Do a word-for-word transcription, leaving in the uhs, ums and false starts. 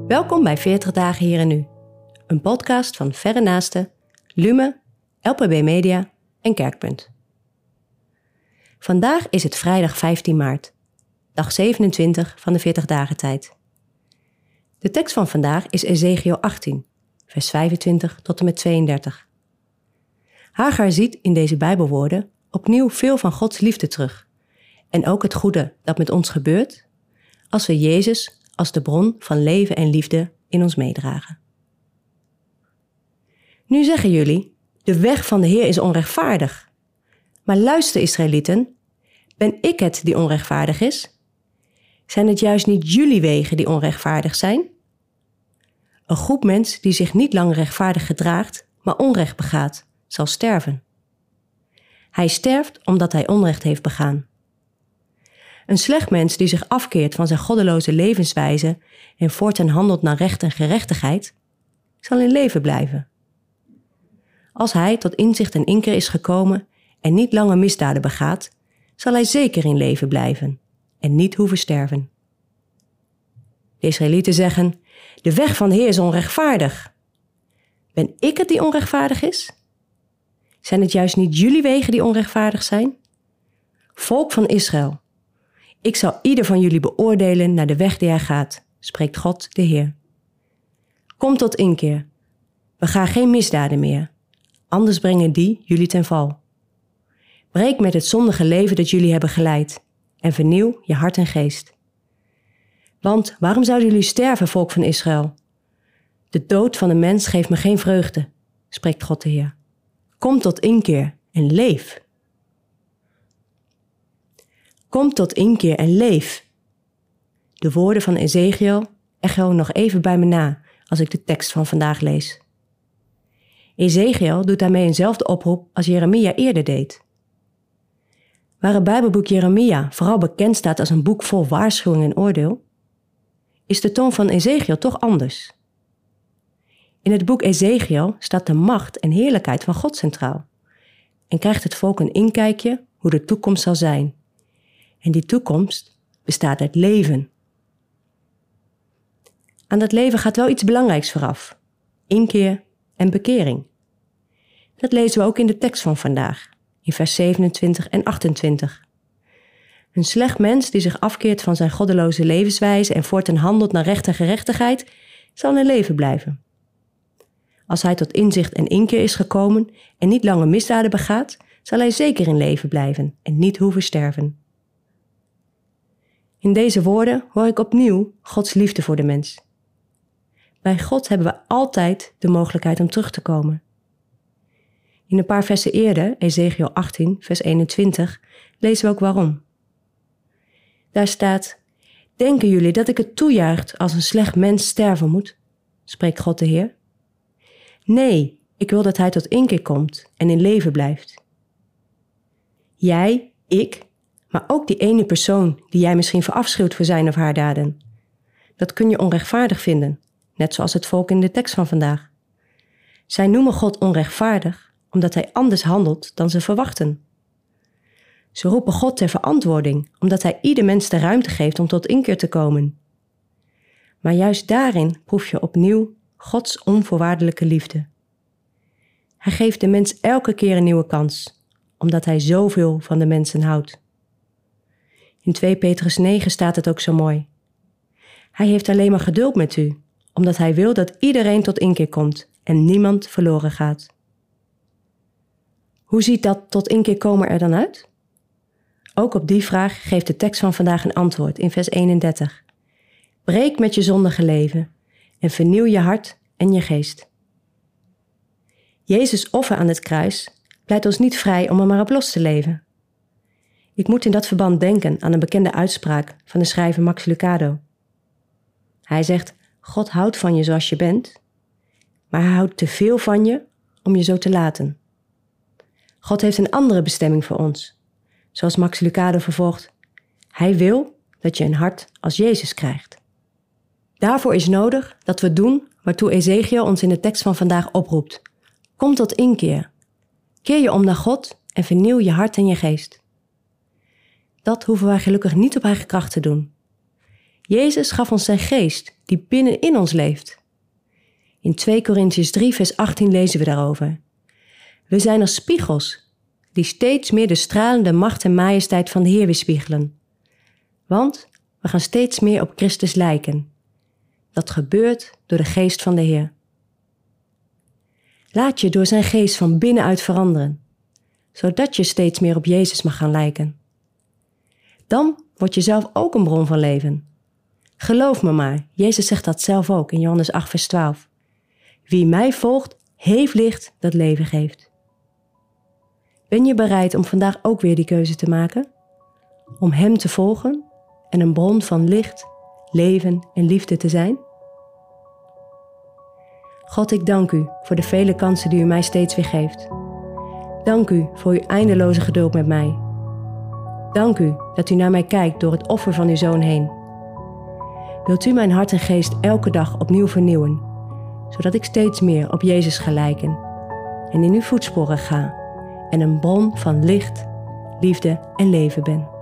Welkom bij veertig dagen hier en nu. Een podcast van Verre Naasten, Lume, L P B Media en Kerkpunt. Vandaag is het vrijdag vijftien maart, dag zevenentwintig van de veertig dagen tijd. De tekst van vandaag is Ezechiel achttien, vers vijfentwintig tot en met tweeëndertig. Hagar ziet in deze Bijbelwoorden opnieuw veel van Gods liefde terug en ook het goede dat met ons gebeurt als we Jezus als de bron van leven en liefde in ons meedragen. Nu zeggen jullie, de weg van de Heer is onrechtvaardig. Maar luister Israëlieten, ben ik het die onrechtvaardig is? Zijn het juist niet jullie wegen die onrechtvaardig zijn? Een groep mens die zich niet lang rechtvaardig gedraagt, maar onrecht begaat, zal sterven. Hij sterft omdat hij onrecht heeft begaan. Een slecht mens die zich afkeert van zijn goddeloze levenswijze en voortaan handelt naar recht en gerechtigheid, zal in leven blijven. Als hij tot inzicht en inkeer is gekomen en niet langer misdaden begaat, zal hij zeker in leven blijven en niet hoeven sterven. De Israëlieten zeggen, de weg van de Heer is onrechtvaardig. Ben ik het die onrechtvaardig is? Zijn het juist niet jullie wegen die onrechtvaardig zijn? Volk van Israël, ik zal ieder van jullie beoordelen naar de weg die hij gaat, spreekt God de Heer. Kom tot inkeer. Bega geen misdaden meer, anders brengen die jullie ten val. Breek met het zondige leven dat jullie hebben geleid en vernieuw je hart en geest. Want waarom zouden jullie sterven, volk van Israël? De dood van een mens geeft me geen vreugde, spreekt God de Heer. Kom tot inkeer en leef. Kom tot inkeer en leef. De woorden van Ezechiel echo nog even bij me na als ik de tekst van vandaag lees. Ezechiel doet daarmee eenzelfde oproep als Jeremia eerder deed. Waar het Bijbelboek Jeremia vooral bekend staat als een boek vol waarschuwing en oordeel, is de toon van Ezechiel toch anders. In het boek Ezechiel staat de macht en heerlijkheid van God centraal en krijgt het volk een inkijkje hoe de toekomst zal zijn. En die toekomst bestaat uit leven. Aan dat leven gaat wel iets belangrijks vooraf. Inkeer en bekering. Dat lezen we ook in de tekst van vandaag, in vers zevenentwintig en achtentwintig. Een slecht mens die zich afkeert van zijn goddeloze levenswijze en voortaan handelt naar recht en gerechtigheid, zal in leven blijven. Als hij tot inzicht en inkeer is gekomen en niet langer misdaden begaat, zal hij zeker in leven blijven en niet hoeven sterven. In deze woorden hoor ik opnieuw Gods liefde voor de mens. Bij God hebben we altijd de mogelijkheid om terug te komen. In een paar versen eerder, Ezechiel achttien, vers eenentwintig, lezen we ook waarom. Daar staat, denken jullie dat ik het toejuicht als een slecht mens sterven moet? Spreekt God de Heer. Nee, ik wil dat hij tot inkeer komt en in leven blijft. Jij, ik, maar ook die ene persoon die jij misschien verafschuwt voor zijn of haar daden. Dat kun je onrechtvaardig vinden, net zoals het volk in de tekst van vandaag. Zij noemen God onrechtvaardig omdat hij anders handelt dan ze verwachten. Ze roepen God ter verantwoording omdat hij ieder mens de ruimte geeft om tot inkeer te komen. Maar juist daarin proef je opnieuw Gods onvoorwaardelijke liefde. Hij geeft de mens elke keer een nieuwe kans, omdat hij zoveel van de mensen houdt. In twee Petrus negen staat het ook zo mooi. Hij heeft alleen maar geduld met u, omdat hij wil dat iedereen tot inkeer komt en niemand verloren gaat. Hoe ziet dat tot inkeer komen er dan uit? Ook op die vraag geeft de tekst van vandaag een antwoord in vers eenendertig. Breek met je zondige leven en vernieuw je hart en je geest. Jezus' offer aan het kruis pleit ons niet vrij om er maar op los te leven. Ik moet in dat verband denken aan een bekende uitspraak van de schrijver Max Lucado. Hij zegt, God houdt van je zoals je bent, maar hij houdt te veel van je om je zo te laten. God heeft een andere bestemming voor ons. Zoals Max Lucado vervolgt, hij wil dat je een hart als Jezus krijgt. Daarvoor is nodig dat we doen waartoe Ezechiel ons in de tekst van vandaag oproept. Kom tot inkeer. Keer je om naar God en vernieuw je hart en je geest. Dat hoeven wij gelukkig niet op eigen kracht te doen. Jezus gaf ons zijn geest, die binnenin ons leeft. In twee Korintiërs drie vers achttien lezen we daarover. We zijn als spiegels, die steeds meer de stralende macht en majesteit van de Heer weerspiegelen. Want we gaan steeds meer op Christus lijken. Dat gebeurt door de geest van de Heer. Laat je door zijn geest van binnenuit veranderen, zodat je steeds meer op Jezus mag gaan lijken. Dan word je zelf ook een bron van leven. Geloof me maar, Jezus zegt dat zelf ook in Johannes acht vers twaalf. Wie mij volgt, heeft licht dat leven geeft. Ben je bereid om vandaag ook weer die keuze te maken? Om hem te volgen en een bron van licht, leven en liefde te zijn? God, ik dank u voor de vele kansen die u mij steeds weer geeft. Dank u voor uw eindeloze geduld met mij. Dank u dat u naar mij kijkt door het offer van uw Zoon heen. Wilt u mijn hart en geest elke dag opnieuw vernieuwen, zodat ik steeds meer op Jezus ga lijken en in uw voetsporen ga en een bron van licht, liefde en leven ben.